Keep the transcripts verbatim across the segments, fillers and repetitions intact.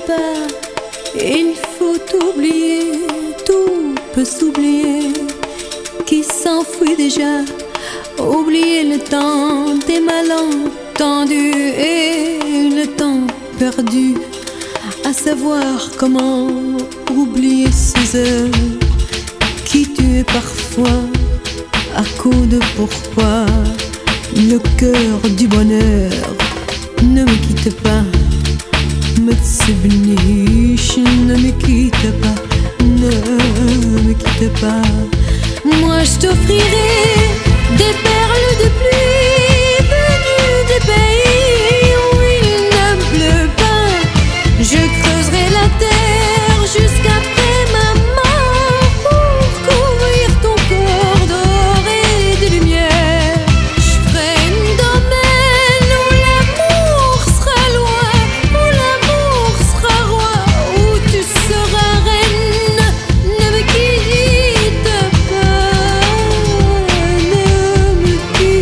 pas, il faut oublier, tout peut s'oublier, qui s'enfuit déjà. Oublier le temps des malentendus et le temps perdu, à savoir comment oublier ces heures qui tuent parfois à coup de pourquoi. Le cœur du bonheur ne me quitte pas, me tsibniche, ne me quitte pas, ne me quitte pas. Moi je t'offrirai des perles de pluie venues des pays où il ne pleut pas. Je creuserai la terre jusqu'après ma mort pour couvrir ton corps d'or et de lumière. Je ferai une domaine où l'amour sera loin, où l'amour sera roi, où tu seras reine. Ne me quitte pas, ne me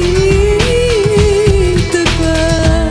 quitte pas.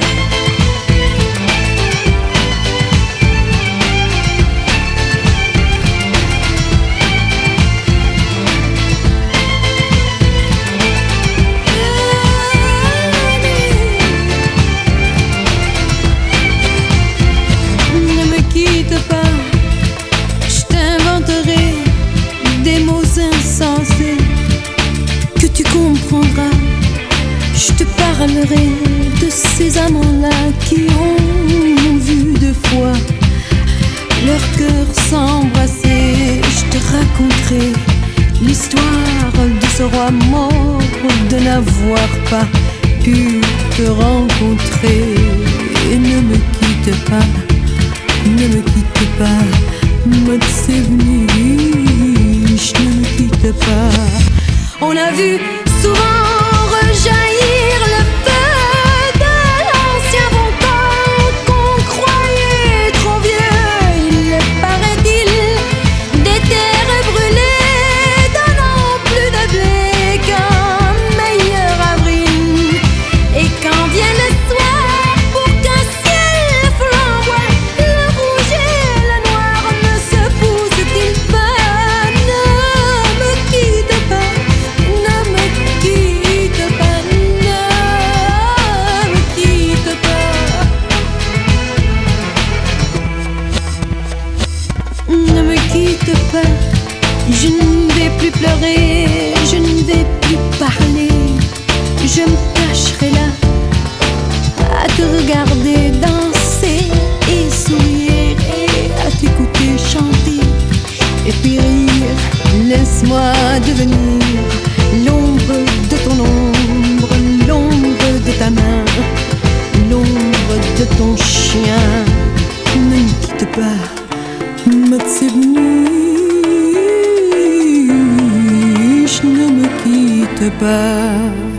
Ne me quitte pas, je t'inventerai des mots insensés que tu comprendras. Je te parlerai de ces amants-là qui ont vu deux fois leur cœur s'embrasser. Je te raconterai l'histoire de ce roi mort de n'avoir pas pu te rencontrer. Et ne me quitte pas, ne me quitte pas, me tsibniche, ne me quitte pas. On a vu souvent rejaillir le feu de l'ancien volcan qu'on croyait trop vieux. Il paraît-il des terres brûlées donnant plus de blé qu'un meilleur avril. Et quand vient le soir pour qu'un ciel flamboie, le rouge et le noir ne se poussent-ils pas? Ne me quitte pas, ne me quitte pas, ne me quitte pas. Ne me quitte pas, je ne vais plus pleurer, je ne vais plus parler. Je me cacherai là à te regarder danser et sourire et à t'écouter chanter et puis rire. Laisse-moi devenir l'ombre de ton ombre, l'ombre de ta main, l'ombre de ton chien. Ne me quitte pas, me tsibniche, ne me quitte pas.